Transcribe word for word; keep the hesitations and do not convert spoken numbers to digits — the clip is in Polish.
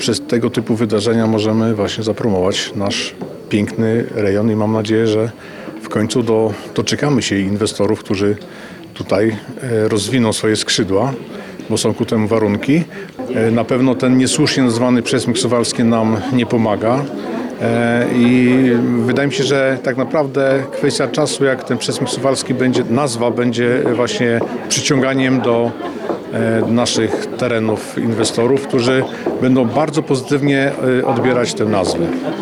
Przez tego typu wydarzenia możemy właśnie zapromować nasz piękny rejon i mam nadzieję, że w końcu do, doczekamy się inwestorów, którzy tutaj rozwiną swoje skrzydła, bo są ku temu warunki. Na pewno ten niesłusznie nazwany przesmyk suwalski nam nie pomaga. I wydaje mi się, że tak naprawdę kwestia czasu, jak ten przesmyk suwalski będzie, nazwa będzie właśnie przyciąganiem do naszych terenów inwestorów, którzy będą bardzo pozytywnie odbierać tę nazwę.